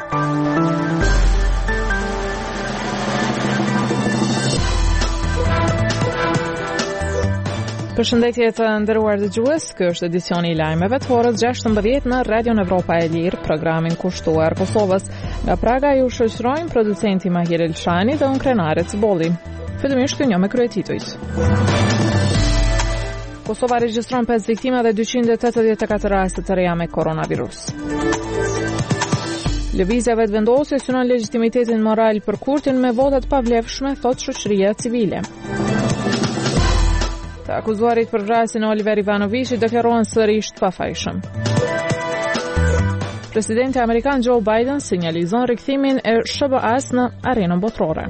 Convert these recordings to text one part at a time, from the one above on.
Përshëndetje të nderuar dëgjues, ky është edicioni i lajmeve të orës 16 në Radion Evropa e Lirë, programin kushtuar Kosovës. Nga Praga ju shoqërojnë producenti Mahir Elshani dhe unë Krenare Cibolli. Fillimisht kënjo me kryetitujt. Kosova regjistron 5 viktima dhe 284 raste të reja me koronavirus. Lëvizjave të vendosjes synon legjitimitetin moral për Kurtin me votat pavlefshme, thot shoqëria civile. Të akuzuarit për vrasjen e Oliver Ivanovićit deklarohen sërish të pafajshëm. Presidenti amerikan Joe Biden sinjalizon rikthimin e SBA-s në arenën botërore.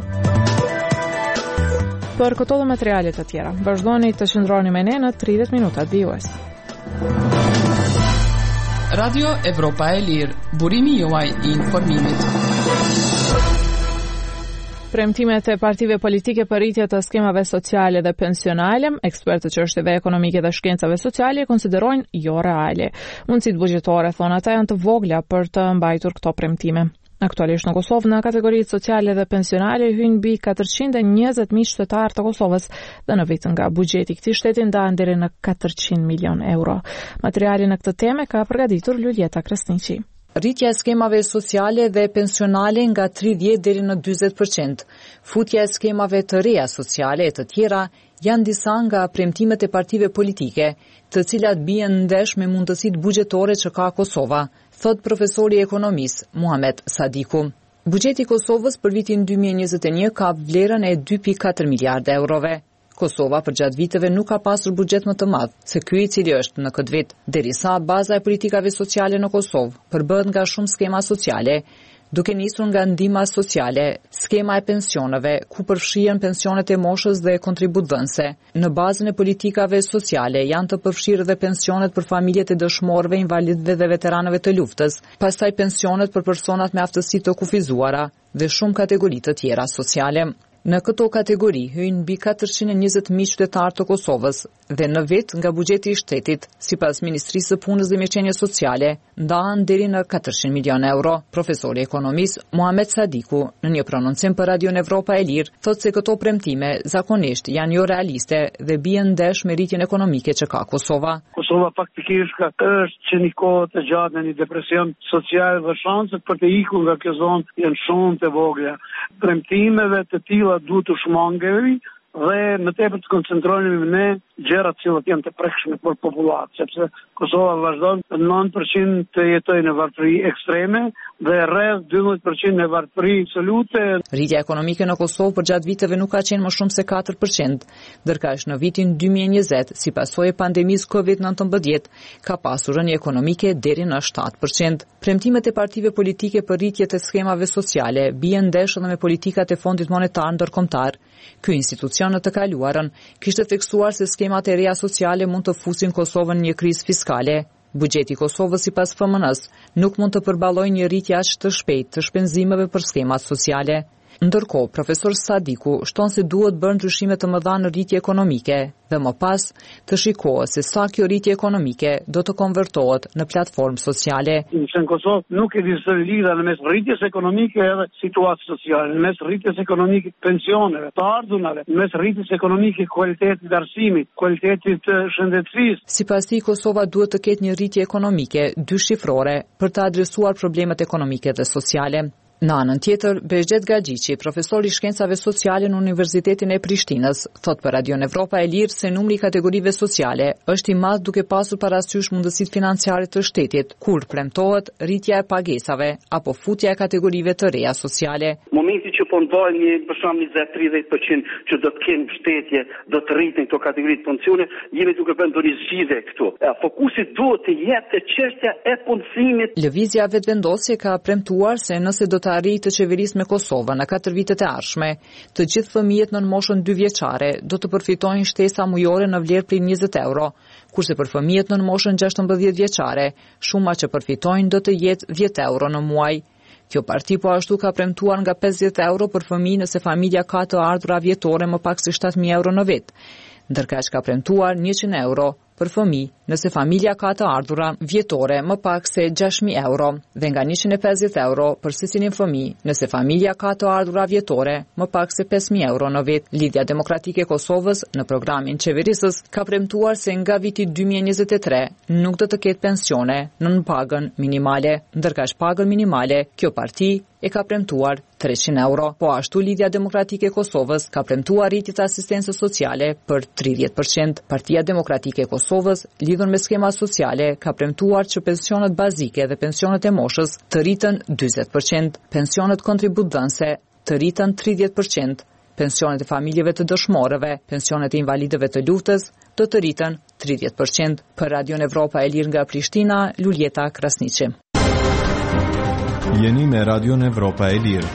Për këto dhe materialet të tjera, vazhdoni të qëndroni me ne në 30 minutat vjues. Radio Evropa e Lirë, burimi juaj i informimit. Premtimet e partive politike për rritje të skemave sociale dhe pensionale, ekspertët çështjeve ekonomike dhe shkencave sociale konsiderojnë jo reale. Mundësitë buxhetore, thonë ata, janë të vogla për të mbajtur këto premtime. Aktualisht në Kosovë, në kategoritë sociale dhe pensionale hyn mbi 420.000 qytetarë të Kosovës dhe në vit nga buxheti i këtij shteti ndahen deri në 400 milion euro. Materialin në këtë temë ka përgatitur Luljeta Krasniqi. Rritja e skemave sociale dhe pensionale nga 30 deri në 40%, futja e skemave të reja sociale e të tjera janë disa nga premtimet e partive politike, të cilat bien ndesh me mundësitë buxhetore që ka Kosova, thot profesori ekonomis Muhamet Sadiku. Buxheti i Kosovës për vitin 2021 ka vlerën e 2.4 miliardë eurove. Kosova për gjatë viteve nuk ka pasur buxhet më të madh se ky i cili është në këtë vit, derisa baza e politikave sociale në Kosovë përbëhet nga shumë skema sociale, duke nisur nga ndihma sociale, skema e pensioneve, ku përfshihen pensionet e moshës dhe kontributdhënëse. Në bazën e politikave sociale janë të përfshirë dhe pensionet për familjet e dëshmorëve, invalidëve dhe veteranëve të luftës, pastaj pensionet për personat me aftësi të kufizuara dhe shumë kategori të tjera sociale. Në këto kategori hyjnë mbi 420.000 qytetarë të Kosovës dhe në vit nga buxheti i shtetit, sipas Ministrisë së Punës dhe Mirëqenies Sociale, ndahen deri në 400 milion euro. Profesori ekonomis Muhamet Sadiku, në një prononcim për Radion Evropa e Lirë, thotë se këto premtime zakonisht janë jo realiste dhe bien ndesh me rritjen ekonomike që ka Kosova. Kosova faktikisht është që një kohë të gjatë në një depresion social dhe shanset për të ikur nga kjo zonë janë shumë të vogla. Premtimeve të tilla duhet të shmangemi dhe më tepër të koncentrohemi në gjërat që janë të prekshme për popullatën, sepse Kosova vazhdon 9% të jetojë në varfëri ekstreme dhe rreth 12% në varfëri absolute. Rritja ekonomike në Kosovë për gjatë viteve nuk ka qenë më shumë se 4%, ndërkaq në vitin 2020, si pasojë e pandemisë COVID-19, ka pasur rënje ekonomike deri në 7%. Premtimet e partive politike për rritje të skemave sociale bien ndesh edhe me politikat e Fondit Monetar Ndërkombëtar. Ky institucion në të kaluarën kishte theksuar se skemat e reja sociale mund të fusin Kosovën në një krizë fiskale. Buxheti i Kosovës sipas FMN-s nuk mund të përballojë një rritje aq të shpejtë të shpenzimeve për skemat sociale. Ndërkohë, profesor Sadiku shton se duhet bërë ndryshime të mëdha në rritje ekonomike dhe më pas të shikohet se sa kjo rritje ekonomike do të konvertohet në platformë sociale. Në Kosovë nuk ekziston lidhje në mes rritjes ekonomike edhe situatës sociale, në mes rritjes ekonomike pensioneve, të ardhurave, në mes rritjes ekonomike kualitetit të arsimit, kualitetit të shëndetësisë. Sipas tij, Kosova duhet të ketë një rritje ekonomike dyshifrore për të adresuar problemet ekonomike dhe sociale. Në anën tjetër, Behxhet Gaxhiqi, profesor i shkencave sociale në Universitetin e Prishtinës, thot për Radion Evropa e Lirë se numri i kategorive sociale është i madh duke pasur parasysh mundësitë financiare të shtetit, kur premtohet rritja e pagesave apo futja e kategorive të reja sociale. Momenti që po ndalë për shembull 20-30% që do të kenë mbështetje, do të rriten këto kategori të pensione, jemi duke bërë ndonjë zgjidhje këtu. Fokusi duhet të jetë çështja e punësimit. Lëvizja vetëvendosje ka premtuar se nëse do të arrijë të qeverisë me Kosovën në 4 vitet e ardhshme, të gjithë fëmijët në moshën 2 vjeçare do të përfitojnë shtesa mujore në vlerë prej 20 euro, kurse për fëmijët në moshën 16 vjeçare, shuma që përfitojnë do të jetë 10 euro në muaj. Kjo parti po ashtu ka premtuar nga 50 euro për fëmijë nëse familja ka të ardhura vjetore më pak se 7.000 euro në vit, ndërkaq ka premtuar 100 euro për fëmijë nëse familja ka të ardhura vjetore më pak se 6.000 euro dhe nga 150 euro për secilin fëmijë nëse familja ka të ardhura vjetore më pak se 5.000 euro në vit. Lidhja Demokratike e Kosovës në programin qeverisës ka premtuar se nga viti 2023 nuk do të ketë pensione nën pagën minimale, ndërkaq pagën minimale kjo parti e ka premtuar 300 euro. Po ashtu Lidhja Demokratike e Kosovës ka premtuar rritje të asistencës sociale për 30%. Partia Demokratike e Kosovës, lidhur me skema sociale, ka premtuar që pensionet bazike dhe pensionet e moshës të rritën 40%, pensionet kontributdhënëse të rritën 30%, pensionet e familjeve të dëshmorëve, pensionet e invalidëve të luftës do të rritën 30%. Për Radio Evropa e Lirë nga Prishtina, Luljeta Krasniqi. Jeni me Radio Evropa e Lirë.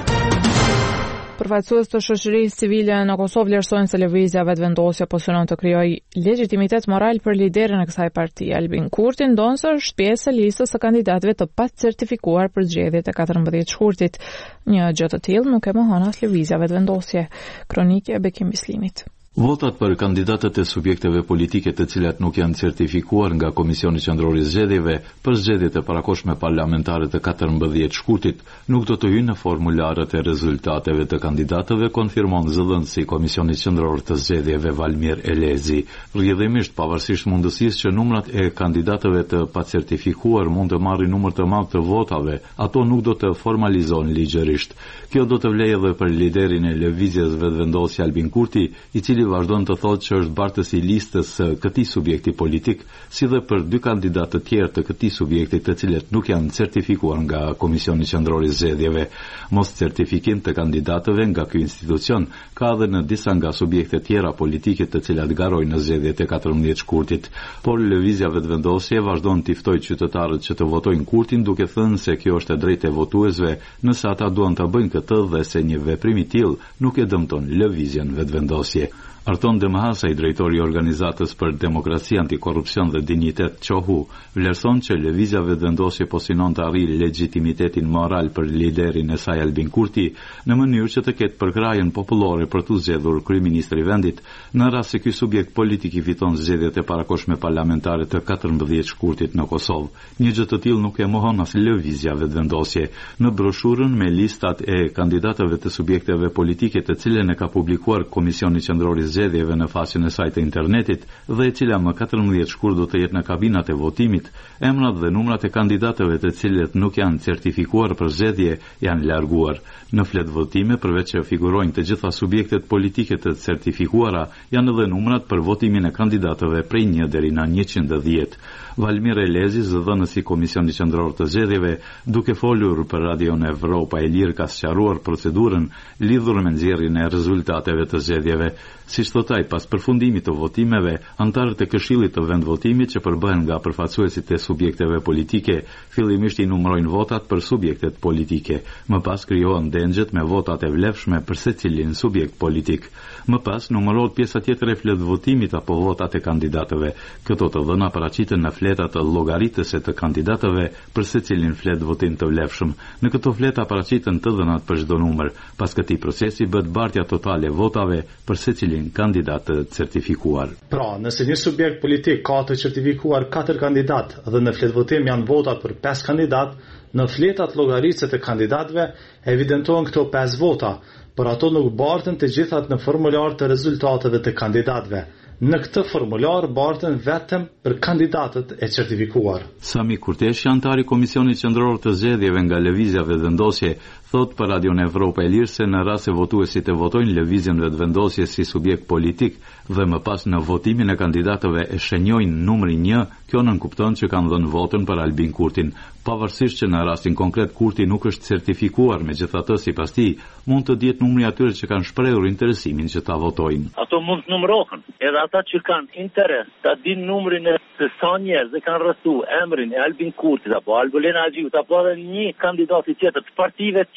Përfaqësues të shoqërisë civile në Kosovë vlerësojnë se lëvizja vetëvendosje po synon të krijojë legjitimitet moral për liderin e kësaj partie. Albin Kurti ndonse është pjesë e listës së kandidatëve të pacertifikuar për zgjedhjet e 14 shkurtit. Një gjë të tillë nuk e mohon as lëvizja vetëvendosje. Kronikë e Bekim Bislimit. Votat për kandidatët e subjekteve politike të cilat nuk janë certifikuar nga Komisioni Qendror i Zgjedhjeve për zgjedhjet e parakohshme parlamentare të 14 shkurtit nuk do të hyjnë në formularët e rezultateve të kandidatëve, konfirmon zëdhënësi i Komisionit Qendror të Zgjedhjeve Valmir Elezi. Rrjedhimisht, pavarësisht mundësisë që numrat e kandidatëve të pacertifikuar mund të marrin numër të madh të votave, ato nuk do të formalizohen ligjërisht. Kjo do të vlejë edhe për liderin e lëvizjes vetëvendosje Albin Kurti, i cili vazhdon të thotë që është bartës i listës së këtij subjekti politik, si dhe për 2 kandidatë të tjerë të këtij subjekti të cilët nuk janë certifikuar nga Komisioni Qendror i Zgjedhjeve. Mos certifikim të kandidatëve nga ky institucion ka edhe në disa nga subjekte tjera politike të cilat garojnë në zgjedhjet e 14 shkurtit, por lëvizja vetëvendosje vazhdon të ftojë qytetarët që të votojnë Kurtin, duke thënë se kjo është e drejtë e votuesve nëse ata duan të bëjnë këtë dhe se një veprim i tillë nuk e dëmton lëvizjen vetëvendosje. Arton Demahasa, i drejtori i Organizatës për Demokraci, Antikorrupsion dhe Dinjitet (QOHU), vlerëson që lëvizja vetëvendosje po synon të arrijë legjitimitetin moral për liderin e saj Albin Kurti në mënyrë që të ketë përkrahjen popullore për të zgjedhur kryeministri i vendit në rast se ky subjekt politik i fiton zgjedhjet e parakohshme parlamentare të 14 shkurtit në Kosovë. Një gjë të tillë nuk e mohon as lëvizja vetëvendosje. Në broshurën me listat e kandidatëve të subjekteve politike të cilën e ka publikuar Komisioni Qendror i Zgjedhjeve në faqen e saj të internetit dhe e cila më 14 shkurt do të jetë në kabinat e votimit, emrat dhe numrat e kandidatëve të cilët nuk janë certifikuar për zgjedhje janë larguar. Në fletë votime, përveç që figurojnë të gjitha subjektet politike të certifikuara, janë edhe numrat për votimin e kandidatëve prej 1 deri në 110. Valmir Elezi, zëdhënësi i Komisionit Qendror të Zgjedhjeve, duke folur për Radio Evropa e Lirë, ka sqaruar procedurën lidhur me nxjerrjen e rezultateve të zgjedhjeve. Siç thotë ai, pas përfundimit të votimeve, anëtarët e Këshillit të vendvotimit që përbëhen nga përfaqësuesit e subjekteve politike, fillimisht i numërojnë votat për subjektet politike. Më pas krijohen dengjet me votat e vlefshme për secilin subjekt politik. Më pas numërohet pjesa tjetër e fletë votimit apo votat e kandidatëve. Këto të dhëna paraqiten në fletat të llogaritëse të kandidatëve për secilin fletë votim të vlefshëm. Në këto fleta paraqiten të dhënat për çdo numër. Pas këtij procesi bëhet bartja totale e votave për secilin kandidat të certifikuar. Pra, nëse një subjekt politik ka të certifikuar 4 kandidat dhe në fletë votim janë votat për 5 kandidat, në fletat llogaritëse të kandidatëve evidentohen këto 5 vota, por ato nuk barten të gjithat në formular të rezultateve të kandidatëve. Në këtë formular barten vetëm për kandidatët e certifikuar. Sami Kurtesh, antar i Komisionit Qendror të Zgjedhjeve nga lëvizja vetëvendosje, thot për Radio Evropa e Lirë se në rast se votuesit e votojnë lëvizjen vetëvendosje si subjekt politik dhe më pas në votimin e kandidatëve e shenjojnë numrin 1, kjo nënkupton që kanë dhënë votën për Albin Kurtin. Pavarësisht që në rastin konkret Kurti nuk është certifikuar, megjithatë sipas tij mund të dihet numri atyre që kanë shprehur interesimin që ta votojnë. Ato mund të numërohen, edhe ata që kanë interes ta dinë numrin e sa njerëz që kanë rrethu emrin e Albin Kurtit apo Albulena Xhiut apo edhe një kandidat tjetër të partive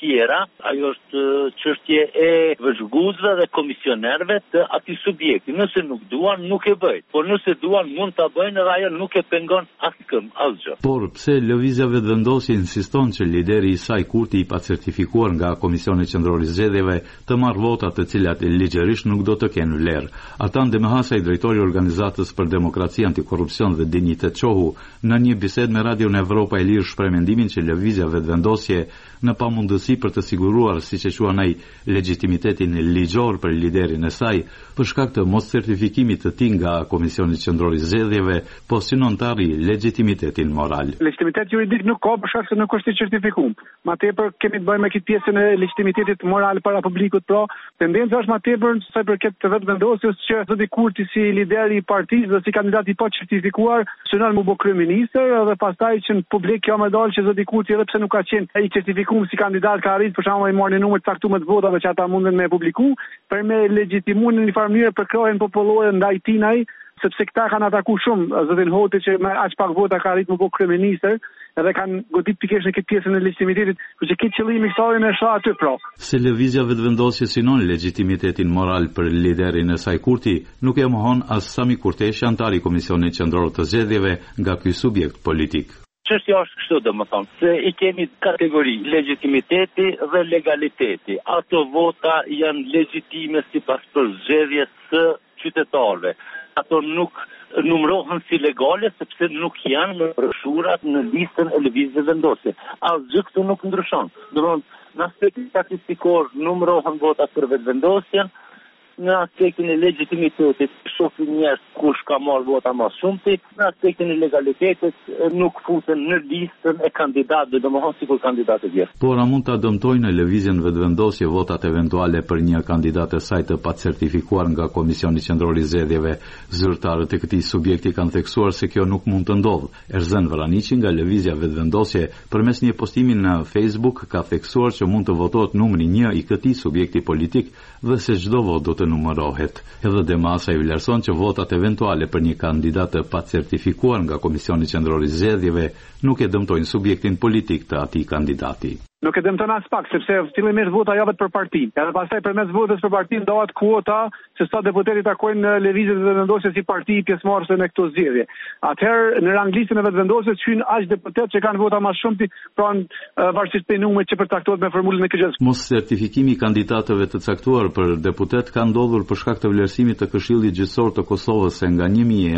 tjera, ajo është çështje e vëzhguesve dhe komisionerëve të atij subjekti. Nëse nuk duan, nuk e bëjnë. Por nëse duan, mund ta bëjnë dhe ajo nuk e pengon asgjë. Por pse lëvizja vetëvendosje insiston që lideri i saj Kurti i pacertifikuar nga Komisioni Qendror i Zgjedhjeve të marrë vota të cilat ligjërisht nuk do të kenë vlerë. Atan Demahasa, i drejtori i Organizatës për Demokraci, Antikorrupsion dhe Dinjitet Qohu, në një bisedë me Radion Evropa e Lirë shpreh mendimin që lëvizja vetëvendosje në pamundësi për të siguruar, siç e quajnë ai, legjitimitetin ligjor për liderin e saj, për shkak të mos certifikimit të tij nga Komisioni Qendror i Zgjedhjeve, po synon të arrijë legjitimitetin moral. Legitimitet juridik nuk ka për shkak se nuk është i certifikuar. Ma tepër kemi të bëjmë me këtë pjesën e legitimitetit moral para publikut, tendenca është ma tepër sa i përket të vetëvendosjes që zoti Kurti si lideri i partisë dhe si kandidat i pa certifikuar synon mu bë kryeministër dhe pastaj që në publik kjo më dal që zoti Kurti edhe pse nuk ka qenë i certifikuar si kandidat ka arrit për shembull i marrë numër të caktuar të votave që ata munden me publiku për me legjitimuar në një farë mënyrë për krohen popullore ndaj tinaj, sepse këta kanë ataku shumë zotin Hoti që me aq pak vota ka arrit më bë kryeministër edhe kanë godit pikërisht në këtë pjesën e legitimitetit, por që këtë qëllimi kësaj më shoh aty pra. Se lëvizja vetëvendosje synon legitimitetin moral për liderin e saj Kurti, nuk e mohon as Sami Kurteshi, antar i Komisionit Qendror të Zgjedhjeve, nga ky subjekt politik. Çështja është kështu, domethënë, se i kemi kategori legitimiteti dhe legaliteti. Ato vota janë legjitime sipas përzgjedhjes së qytetarëve. Ato nuk numërohen si legale sepse nuk janë në broshurat në listën e lëvizjes vendosje. Asgjë këtu nuk ndryshon. Domethënë, në aspektin statistikor numërohen votat për vetëvendosjen, në aspektin e legitimitetit shohin njerëz kush ka marrë vota më shumëti, në aspektin e legalitetit nuk futen në listën e kandidatëve, domethënë sikur kandidatë të tjerë. Por a mund ta dëmtojnë në lëvizjen vetëvendosje votat eventuale për një kandidat e saj të pacertifikuar nga Komisioni Qendror i Zgjedhjeve? Zyrtarët e këtij subjekti kanë theksuar se kjo nuk mund të ndodhë. Erzen Vraniçi nga lëvizja vetëvendosje përmes një postimi në Facebook ka theksuar që mund të votohet numri 1 i këtij subjekti politik dhe se çdo votë do të numërohet. Edhe Demasa i vlerëson që votat eventuale për një kandidat të pacertifikuar nga Komisioni Qendror i Zgjedhjeve nuk e dëmtojnë subjektin politik të atij kandidati. Nuk e dëmton as pak, sepse fillimisht vota javet për parti. Edhe pastaj përmes votës për parti ndahet kuota se sa deputetë takojnë në lëvizjet e vetëvendosjes si parti pjesëmarrëse në këto zgjedhje. Atëherë në ranglistën e vetëvendosjes hyn aq deputetë që kanë vota më shumë, pra varësisht prej numrit që përcaktohet me formulën e KG-s. Mos certifikimi i kandidatëve të caktuar për deputet ka ndodhur për shkak të vlerësimit të Këshillit Gjyqësor të Kosovës se nga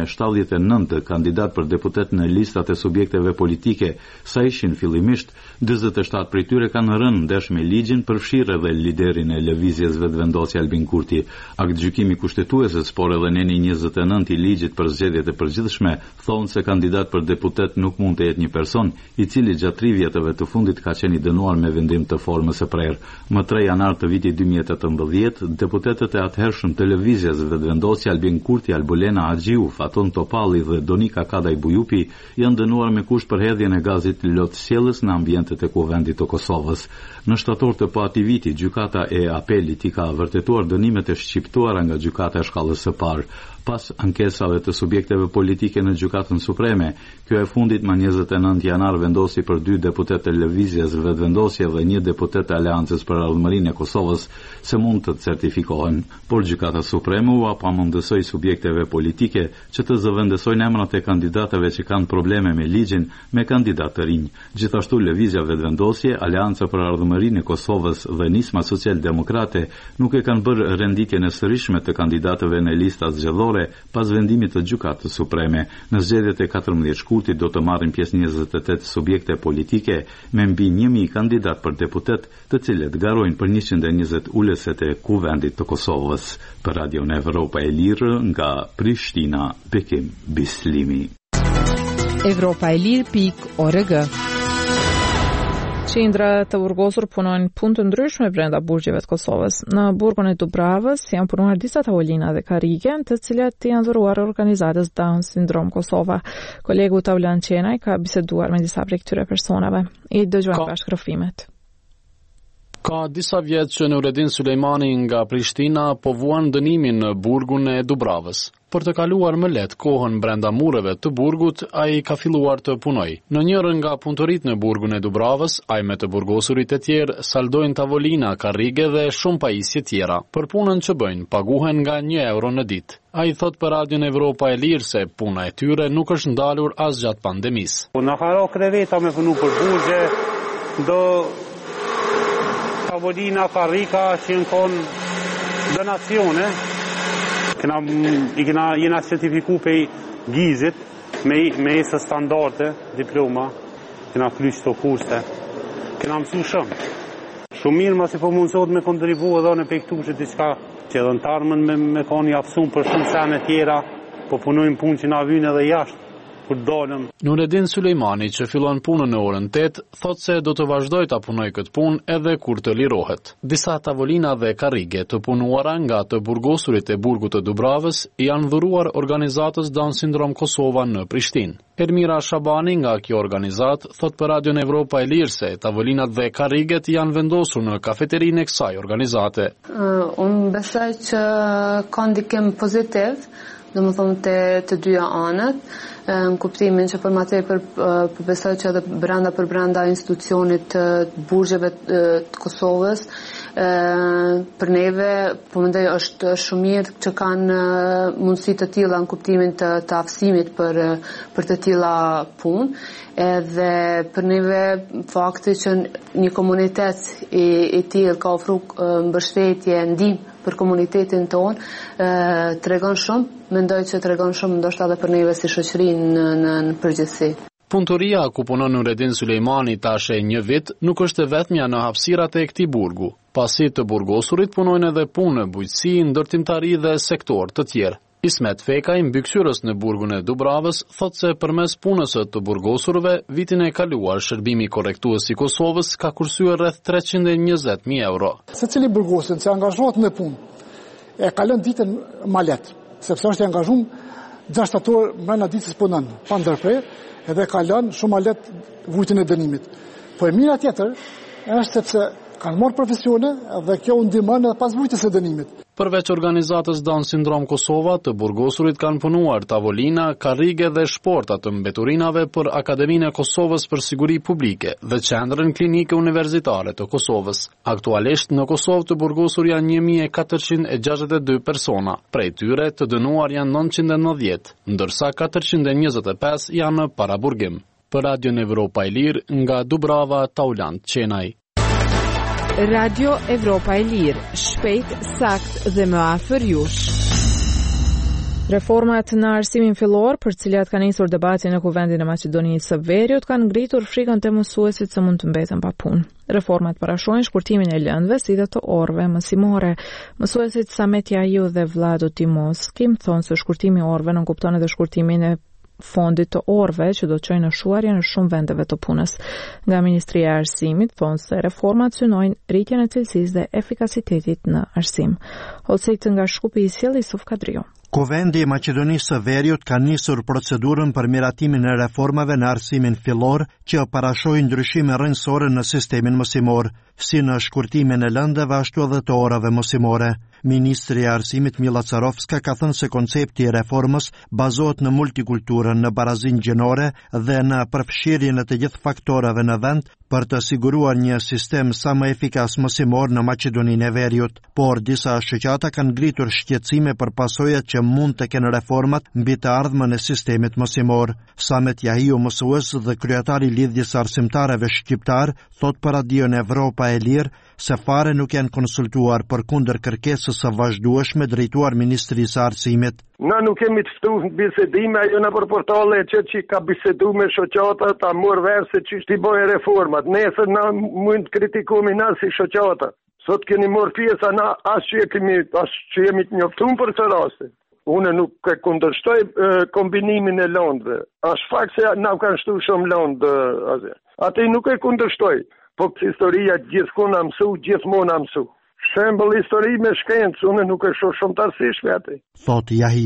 1079 kandidat për deputet në listat e subjekteve politike sa ishin fillimisht, 47 prej tyre kanë rënë ndesh me ligjin, përfshirë edhe liderin e lëvizjes vetëvendosje Albin Kurti. Aktgjykimi kushtetues, por edhe neni 29 i ligjit për zgjedhjet e përgjithshme thonë se kandidat për deputet nuk mund të jetë një person i cili gjatë 3 vjetëve të fundit ka qenë i dënuar me vendim të formës së prerë. Më 3 janar të vitit 2018, deputetët e atëhershëm të lëvizjes vetëvendosje Albin Kurti, Albulena Haxhiu, Faton Topalli dhe Donika Kadaj Bujupi janë dënuar me kusht për hedhjen e gazit lot sjellës në ambientet e kuvendit të Kosovës. Në shtator të atij viti, gjykata e apelit i ka vërtetuar dënimet e shqiptuara nga gjykata e shkallës së parë. Pas ankesave të subjekteve politike në Gjykatën Supreme, kjo e fundit më 29 janar vendosi për 2 deputet të lëvizjes vetëvendosje dhe 1 deputet të Aleancës për Ardhmërinë e Kosovës se mund të certifikohen, por Gjykata Supreme u pamundësoi subjekteve politike që të zëvendësojnë emrat e kandidatëve që kanë probleme me ligjin me kandidatë të rinj. Gjithashtu lëvizja vetëvendosje, Aleanca për Ardhmërinë e Kosovës dhe Nisma Social-Demokrate nuk e kanë bërë renditjen e sërishme të kandidatëve në listat zgjedhore pas vendimit të Gjykatës Supreme. Në zgjedhjet e 14 shkurtit do të marrin pjesë 28 subjekte politike me mbi 1000 kandidat për deputet, të cilët garojnë për 120 uleset e kuvendit të Kosovës. Për Radio Evropa e Lirë nga Prishtina, Bekim Bislimi. Evropaelir.org. Qendra të burgosur punojnë punë të ndryshme brenda burgjeve të Kosovës. Në burgun e Dubravës janë punuar disa tavolina dhe karrige, të cilat janë dhuruar organizatës Down Syndrome Kosova. Kolegu Taulan Qenaj ka biseduar me disa prej këtyre personave. I dëgjojmë bashkë rrëfimet. Ka disa vjet që Nureddin Sulejmani nga Prishtina po vuan dënimin në burgun e Dubravës. Për të kaluar më lehtë kohën brenda mureve të burgut, ai ka filluar të punojë. Në njërin nga punëtoritë në burgun e Dubravës, ai me të burgosurit e tjerë saldojnë tavolina, karrige dhe shumë pajisje tjera. Për punën që bëjnë, paguhen nga 1 euro në ditë. Ai thot për Radion Evropa e Lirë se puna e tyre nuk është ndalur as gjatë pandemisë. Në haro kreveta me punu për burgje, do tavolina, karrika që në konë donacione. Jena certifiku për gjizit me esë standarte, diploma, kena kryq të kurse, kena mësu shumë. Shumë mirë ma si po mundësot me kontribu edhe në pejktu që diçka që edhe në tarmën me koni apsun për shumë sene tjera, po punojnë punë që na vynë edhe jashtë. Nureddin Sulejmani, që fillon punën në orën 8, thot se do të vazhdoj ta punoj këtë punë edhe kur të lirohet. Disa tavolina dhe karrige të punuara nga të burgosurit e burgut të Dubravës janë dhuruar organizatës Down Syndrome Kosova në Prishtinë. Ermira Shabani nga kjo organizat thot për Radion Evropa e Lirë se tavolinat dhe karriget janë vendosur në kafeterinë e kësaj organizate. Unë besoj që ka ndikim pozitiv, domethënë të dyja anët, në kuptimin që për më tepër besoj që edhe brenda institucionit të burgjeve të Kosovës, për neve po mendoj është shumë mirë që kanë mundësi të tilla në kuptimin të aftësimit për të tilla punë, edhe për neve fakti që një komunitet i tillë ka ofruar mbështetje, ndihmë për komunitetin tonë, tregon shumë, mendoj që tregon shumë ndoshta edhe për neve si shoqëri në përgjithësi. Punëtoria ku punon Nureddin Sulejmani tash e 1 vit nuk është vetmja në hapësirat e këtij burgu. Pasi të burgosurit punojnë edhe punë, bujqësi, ndërtimtari dhe sektor të tjerë. Ismet Fekaj, mbikëqyrës në burgun e Dubravës, thot se përmes punës të burgosurve, vitin e kaluar shërbimi korrektues i Kosovës ka kursyer rreth 320.000 euro. Secili burgosin që angazhohet në punë, e kalon ditën më lehtë, sepse është i angazhuar 6 orë brenda ditës punon, pa ndërprerje, edhe kalon shumë më lehtë vujtin e dënimit. Po e mira tjetër është sepse kanë marrë profesione dhe kjo u ndihmon edhe pas vujtjes së dënimit. Përveç organizatës Down Syndrome Kosova, të burgosurit kanë punuar tavolina, karrige dhe shporta të mbeturinave për Akademinë e Kosovës për Siguri Publike dhe Qendrën Klinike Universitare të Kosovës. Aktualisht në Kosovë të burgosur janë 1462 persona, prej tyre të dënuar janë 990, ndërsa 425 janë në paraburgim. Për Radion Evropa e Lirë, nga Dubrava, Taulant Qenaj. Radio Evropa e Lirë, shpejt, sakt dhe më afër jush. Reformat në arsimin fillor, për cilat ka nisur debati në Kuvendin e Maqedonisë së Veriut, kanë ngritur frikën të mësuesit se mund të mbeten pa punë. Reformat parashojnë shkurtimin e lëndëve si dhe të orëve mësimore. Mësuesit Samet Jahiu dhe Vlado Timoski thonë se shkurtimi i orëve nënkupton edhe shkurtimin e fondit të orëve që do të çojnë në shuarje në shumë vendeve të punës. Nga Ministria e Arsimit thonë se reformat synojnë rritjen e cilësisë dhe efikasitetit në arsim. Holsejt nga Shkupi i sjell Isuf Kadrio. Kuvendi i Maqedonisë së Veriut ka nisur procedurën për miratimin e reformave në arsimin fillor që parashojnë ndryshime rrënjësore në sistemin mësimor, si në shkurtimin e lëndëve ashtu edhe të orave mësimore. Ministri i Arsimit Mila Carovska ka thënë se koncepti i reformës bazohet në multikulturën, në barazinë gjinore dhe në përfshirjen e të gjithë faktoreve në vend për të siguruar një sistem sa më efikas mësimor në Maqedoninë e Veriut, por disa shoqata kanë ngritur shqetësime për pasojat që mund të kenë reformat mbi të ardhmen e sistemit mësimor. Samet Jahiu, mësues dhe kryetari i Lidhjes Arsimtarëve Shqiptar, thot për Radion Evropa e Lirë se fare nuk janë konsultuar përkundër kërkesës së vazhdueshme drejtuar Ministrisë së Arsimit. Na nuk kemi të ftuar bisedime, ajo në për portale që ka bisedu me shoqata, ta morë verë se që shti bojë reformat. Nesër na mund të kritikumi na si shoqata. Sot keni morë pjesa na as që jemi të njoftuar për të raste. Unë nuk e kundërshtoj kombinimin e lëndëve. Është fakt se na kanë shtu shumë lëndë. Atë nuk e kundërshtoj, po historia gjithmonë na mësu, gjithmonë na mësu. Shembull histori me shkencë, unë nuk e shoh shumë të arsyeshme atë. Thot Jahiu,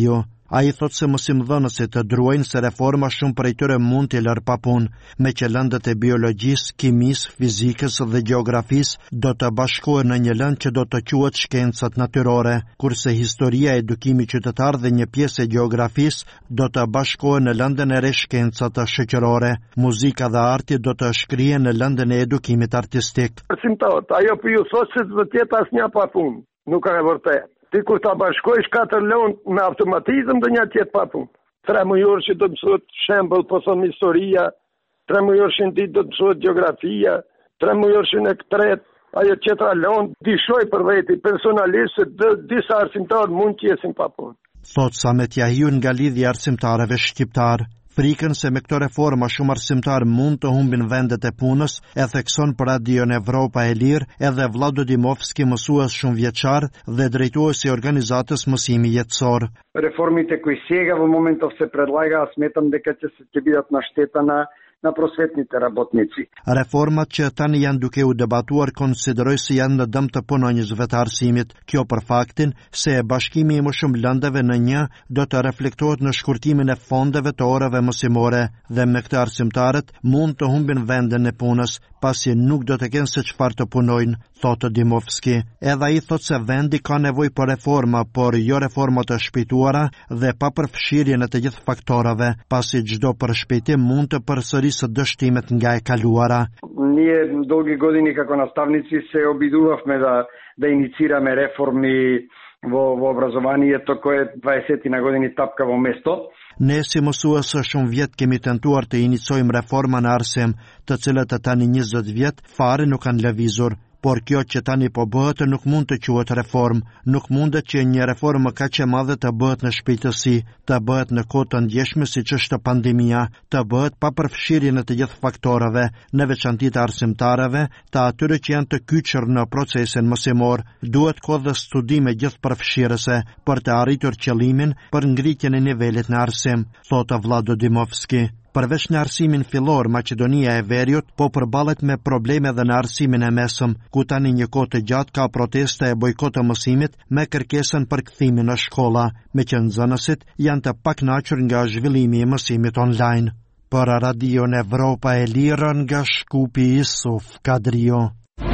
Ai thot se mësimdhënësit të druajnë se reforma shumë prej tyre mund t'i lërë pa punë, me që lëndët e biologjisë, kimisë, fizikës dhe gjeografisë do të bashkohen në një lëndë që do të quhet shkencat natyrore, kurse historia e edukimit qytetar dhe një pjesë e gjeografisë do të bashkohen në lëndën e re shkencat shoqërore. Muzika dhe arti do të shkrihen në lëndën e edukimit artistik. Ajo për ju thot se do të jetë asnjë pa punë, nuk ka e vërtetë. Ti kur ta bashkojsh 4 lonë me automatizëm do një tjetë pa punë. 3 mujor që do të mësot shembol, po thom historia, 3 mujor që në ditë do të mësot geografia, 3 mujor që në këtret, ajo qetra lonë, dishoj për veti personalisht se disa arsimtarë mund të jesin pa punë. Thot Samet Yahiu nga lidhja arsimtarëve shqiptar. Frikën se me këto reforma shumë arsimtar mund të humbin vendet e punës e thekson për Radion Evropa e Lirë edhe Vlado Dimovski, mësues shumë vjeçar dhe drejtuesi i organizatës Mësimi Jetësor. Реформите кои сега во моментов се предлагаат сметам дека ќе бидат на штета na prosvetните работници. Reformat që tani janë duke u debatuar konsideroj se janë në dëm të punonjësve të arsimit. Kjo për faktin se bashkimi i më shumë lëndëve në një do të reflektohet në shkurtimin e fondeve të orëve mësimore dhe me këtë arsimtarët mund të humbin vendin e punës, pasi nuk do të kenë se çfarë të punojnë, thotë Dimovski. Edhe ai thotë se vendi ka nevojë për reforma, por jo reforma të shpejtuara dhe pa përfshirjen e të gjithë faktorave, pasi çdo përshpejtim mund të përsërisë dështimet nga e kaluara. Ние долги години како наставници се обидувавме да иницираме реформи во образованието кое 20 години тапка во место. Ne si mësues shumë vjet kemi tentuar të inicojmë reforma në arsim, të cilët tani 20 vjet fare nuk kanë lëvizur. Por kjo që tani po bëhet nuk mund të quhet reform, nuk mundet që një reformë kaq e madhe të bëhet në shpejtësi, të bëhet në kohë të ndjeshme siç është pandemia, të bëhet pa përfshirjen e të gjithë faktoreve, në veçanti të arsimtarëve, të atyre që janë të kyçur në procesin mësimor. Duhet kohë dhe studime gjithëpërfshirëse për të arritur qëllimin për ngritjen e nivelit në arsim, thotë Vlado Dimovski. Përveç në arsimin fillor, Maqedonia e Veriut po përballet me probleme dhe në arsimin e mesëm, ku tani një kohë të gjatë ka protesta e bojkot të mësimit me kërkesën për kthimin në shkolla, me që nxënësit janë të pakënaqur nga zhvillimi i mësimit online. Për Radion Evropa e Lirë nga Shkupi Isuf Kadrio.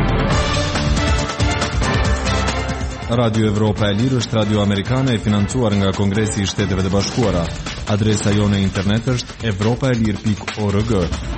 Radio Evropa e Lirë është radio amerikane e financuar nga Kongresi i Shteteve të Bashkuara. Adresa jone internet është evropaelir.org.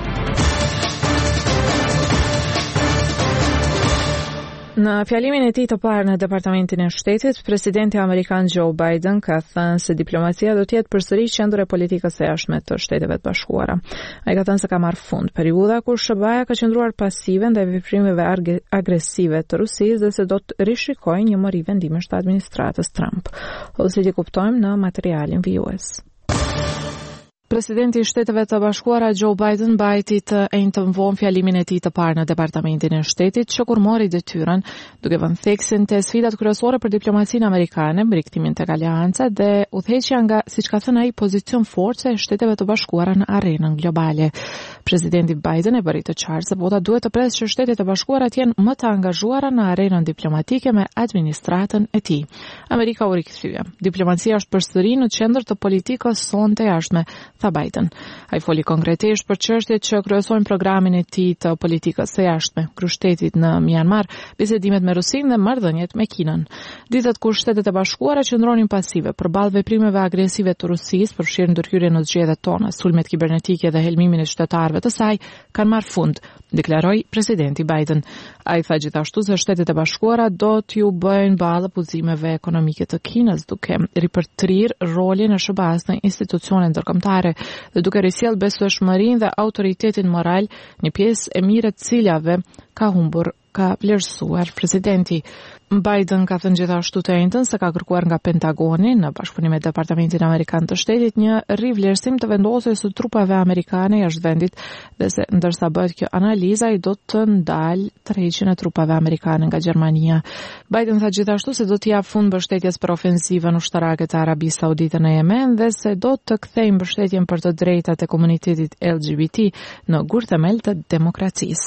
Në fjalimin e tij të parë në Departamentin e Shtetit, presidenti amerikan Joe Biden ka thënë se diplomacia do të jetë përsëri qendër e politikës së jashtme të Shteteve të Bashkuara. Ai ka thënë se ka marrë fund periudha kur SBA ka qëndruar pasive ndaj veprimeve agresive të Rusisë dhe se do të rishikojë një mori vendimesh të administratës Trump. Ose ti kuptojmë në materialin vijues. Presidenti i Shteteve të Bashkuara Joe Biden mbajti të njëjtën vonë fjalimin e tij të parë në Departamentin e Shtetit, që kur mori detyrën, duke vënë theksin te sfidat kryesore për diplomacinë amerikane, riktimin tek aleanca dhe udhëheqja nga, siç ka thënë ai, pozicion force e Shteteve të Bashkuara në arenën globale. Presidenti Biden e bëri të qartë se bota duhet të presë që Shtetet e Bashkuara të jenë më të angazhuara në arenën diplomatike me administratën e tij. Amerika u rikthye. Diplomacia është përsëri në qendër të politikës sonë të jashtme, tha Biden. Ai foli konkretisht për çështjet që kryesojnë programin e tij të politikës së jashtme, kryershtetit në Myanmar, bisedimet me Rusinë dhe marrëdhëniet me Kinën. Ditët kur Shtetet e Bashkuara qëndronin pasive përballë veprimeve agresive të Rusisë, përfshirë ndërhyrjen në zgjedhjet tona, sulmet kibernetike dhe helmimin e qytetarëve të saj, kanë marrë fund, deklaroi presidenti Biden. Ai tha gjithashtu se Shtetet e Bashkuara do t'ju bëjnë ballë abuzimeve ekonomike të Kinës, duke ripërtrir rolin e SBA-s në institucione ndërkombëtare dhe duke risjell besueshmërinë dhe autoritetin moral, një pjesë e mirë të ciljave ka humbur, ka vlerësuar presidenti. Biden ka thënë gjithashtu të njëjtën se ka kërkuar nga Pentagoni në bashkëpunim me Departamentin Amerikan të Shtetit një rivlerësim të vendosjes së trupave amerikane jashtë vendit dhe se ndërsa bëhet kjo analiza i do të ndalë tërheqjen e trupave amerikane nga Gjermania. Biden tha gjithashtu se do të jap fund mbështetjes për ofensivën ushtarake të Arabisë Saudite në Yemen dhe se do të kthejë mbështetjen për të drejtat e komunitetit LGBT në gurthemel të demokracisë.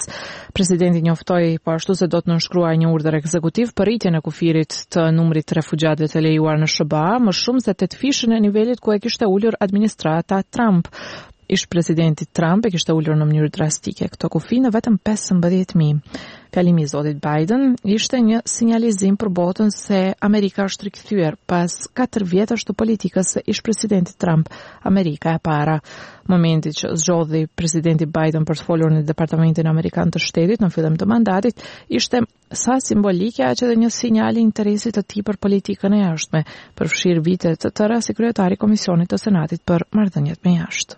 Presidenti njoftoi po ashtu se do të nënshkruajë një urdhër ekzekutiv për rritjen e kufirit të numrit të refugjatëve të lejuar në SBA, më shumë se 8 fishën e nivelit ku e kishte ulur administrata Trump. Ish presidenti Trump e kishte ulur në mënyrë drastike këto kufi në vetëm 15.000. Fjalimi i zotit Biden ishte një sinjalizim për botën se Amerika është rikthyer pas 4 vjetësh të politikës së ish presidentit Trump, Amerika e para. Momenti që zgjodhi presidenti Biden për të folur në Departamentin Amerikan të Shtetit në fillim të mandatit ishte sa simbolike aq edhe një sinjal i interesit të tij për politikën e jashtme, përfshir vite të tëra si kryetari i Komisionit të Senatit për marrëdhëniet me jashtë.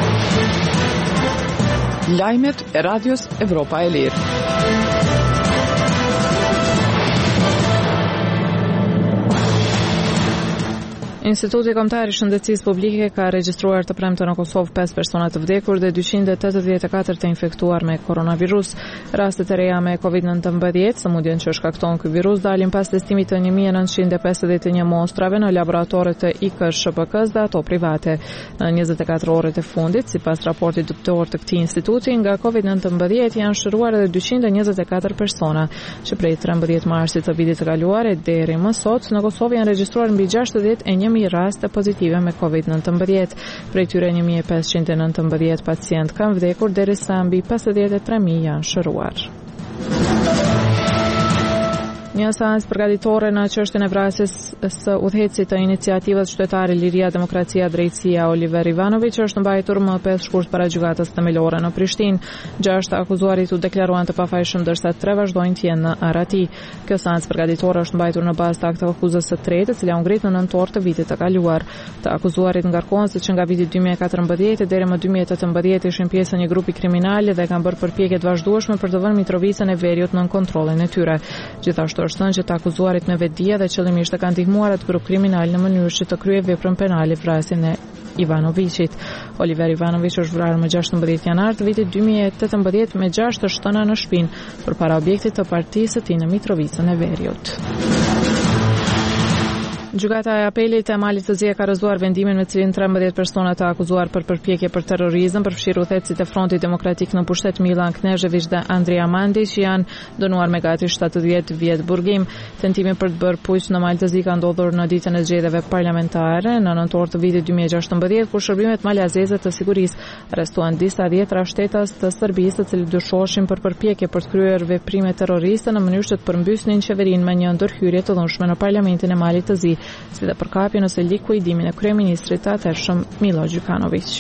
Lajmet e Radios Evropa e Lirë. Instituti Kombëtar i Shëndetësisë Publike ka regjistruar të premte në Kosovë 5 persona të vdekur dhe 284 të infektuar me koronavirus. Rastet e reja me COVID-19, sëmundjen që shkakton ky virus, dalin pas testimit të 1951 mostrave në laboratoret të IKSHBK-s dhe ato private. Në 24 orët e fundit, sipas raportit doktor të këtij instituti, nga COVID-19 janë shëruar edhe 224 persona, që prej 13 marsit të vitit të kaluar deri më sot në Kosovë janë regjistruar mbi 61 raste pozitive me COVID-19. Prej tyre 1519 pacient kanë vdekur, derisa mbi 53.000 janë shëruar. Një seancë përgatitore në çështjen e vrasjes së udhëheqësit të iniciativës qytetare Liria, Demokracia, Drejtësia Oliver Ivanović është mbajtur më 5 shkurt para gjykatës themelore në Prishtinë. 6 akuzuarit u deklaruan të pafajshëm ndërsa 3 vazhdojnë të jenë në arati. Kjo seancë përgatitore është mbajtur në bazë të akteve akuzës së tretë, e cila u ngrit në nëntor të vitit të kaluar. Të akuzuarit ngarkohen se që nga viti 2014 deri më 2018 ishin pjesë e një grupi kriminal dhe kanë bërë përpjekje të vazhdueshme për të vënë Mitrovicën e Veriut nën kontrollin e tyre. Gjithashtu është thënë që të akuzuarit me vetdije dhe qëllimisht të kanë ndihmuar atë grup kriminal në mënyrë që të kryejë veprën penale vrasjen e Ivanovićit. Oliver Ivanović është vrarë më 16 janar të vitit 2018 me 6 shtëna në shpinë përpara objektit të partisë së tij në Mitrovicën e Veriut. Gjykata e apelit e Malit të Zi ka rrëzuar vendimin me cilin 13 persona të akuzuar për përpjekje për terrorizëm, përfshirë udhëheqësit e Frontit Demokratik në pushtet Milan Knežević dhe Andrija Mandić, janë dënuar me gati 70 vjet burgim. Tentimi për të bërë puq në Malë të Zi ka ndodhur në ditën e zgjedhjeve parlamentare në nëntor të vitit 2016, kur shërbimet malazeze të sigurisë arrestuan disa 10 shtetas të Serbisë, të cilët dyshoheshin për përpjekje për të kryer veprime terroriste në mënyrë që të përmbysnin qeverinë me një ndërhyrje të dhunshme në Parlamentin e Malit të Zi, si dhe përkapje nëse likuidimin e kryeministrit të atëhershëm Milo Đukanović.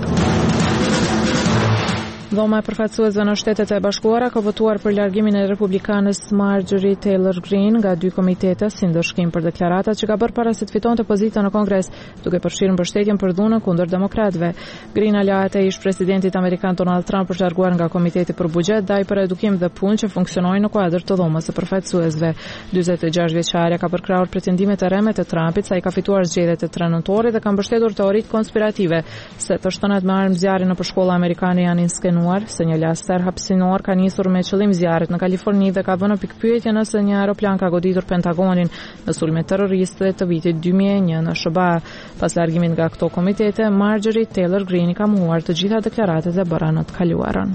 Dhoma e përfaqësuesve në Shtetet e Bashkuara ka votuar për largimin e republikanës Marjorie Taylor Greene nga 2 komitete si ndëshkim për deklaratat që ka bërë para se të fitonte pozitën në Kongres, duke përfshirë mbështetjen për dhunën kundër demokratëve. Greene aleate e ish presidentit amerikan Donald Trump është larguar nga Komiteti për Buxhet, daj për edukim dhe punë që funksionojnë në kuadër të dhomës së përfaqësuesve. 46 vjeçaria ka përkrahur pretendimet e rreme të Trumpit sa i ka fituar zgjedhjet e 3 nëntorit dhe ka mbështetur teoritë konspirative se të shtënat me armë zjarri nëpër shkolla amerikane janë se një laster hapësinor ka nisur me qëllim zjarrit në Kaliforni dhe ka vënë pikpyetje nëse një aeroplan ka goditur Pentagonin në sulme terroriste të vitit 2001 në SBA. Pas largimit nga këto komitete, Marjorie Taylor Greene ka mohuar të gjitha deklaratat e bëra në të kaluarën.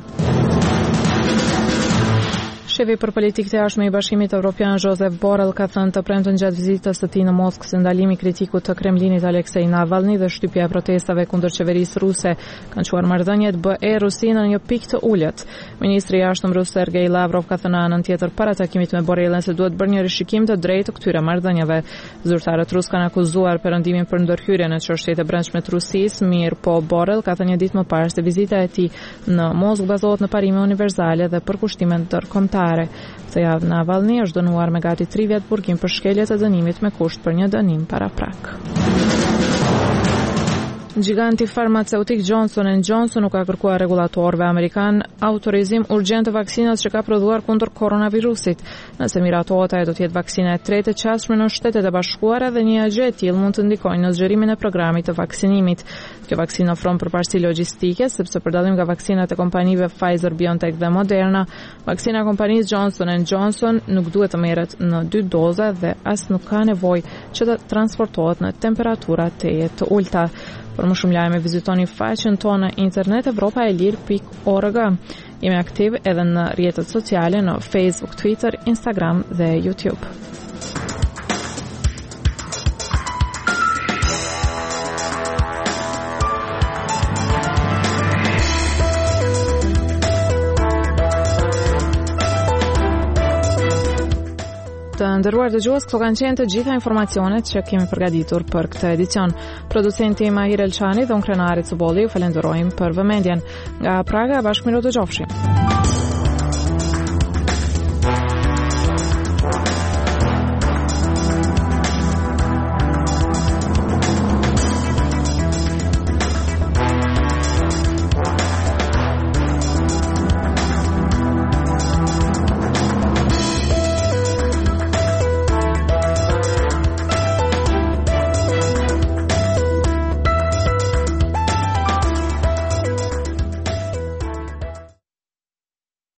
Shefi për politikë të jashtme i Bashkimit Evropian Josep Borrell ka thënë të premten gjatë vizitës së tij në Moskë se ndalimi kritikut të Kremlinit Aleksej Navalny dhe shtypja e protestave kundër qeverisë ruse kanë çuar marrëdhëniet BE-Rusi në një pikë të ulët. Ministri i jashtëm rus Sergej Lavrov ka thënë anën tjetër para takimit me Borrellin se duhet bërë një rishikim të drejtë të këtyre marrëdhënieve. Zyrtarët rus kanë akuzuar perëndimin për ndërhyrje në çështjet e brendshme të Rusisë, mirë po Borrell ka thënë një ditë më parë se vizita e tij në Moskë bazohet në parime univerzale dhe përkushtime ndërkombëtare. Këtë javë Navalny është dënuar me gati 3 vjet burgim për shkelje të dënimit me kusht për një dënim paraprak. Giganti farmaceutik Johnson & Johnson nuk ka kërkuar regulatorëve amerikan autorizim urgjent të vaksinës që ka prodhuar kundër koronavirusit. Nëse miratohet, ajo do të jetë vaksina e tretë e qasshme në Shtetet e Bashkuara dhe një agje e tillë mund të ndikojë në zgjerimin e programit të vaksinimit. Kjo vaksinë ofron përparësi logjistike, sepse për dallim nga vaksinat e kompanive Pfizer, BioNTech dhe Moderna, vaksina e kompanisë Johnson & Johnson nuk duhet të merret në 2 doza dhe as nuk ka nevojë që të transportohet në temperatura teje të ulta. Për më shumë lajme vizitoni faqen tonë në internet evropaelir.org. Jemi aktiv edhe në rrjetet sociale në Facebook, Twitter, Instagram dhe YouTube. Të nderuar dëgjues, këto kanë qenë të gjitha informacionet që kemi përgatitur për këtë edicion. Producenti Mahir Elçani dhe unë Krenari Cubolli ju falenderojmë për vëmendjen. Nga Praga, bashkë miru dëgjofshim.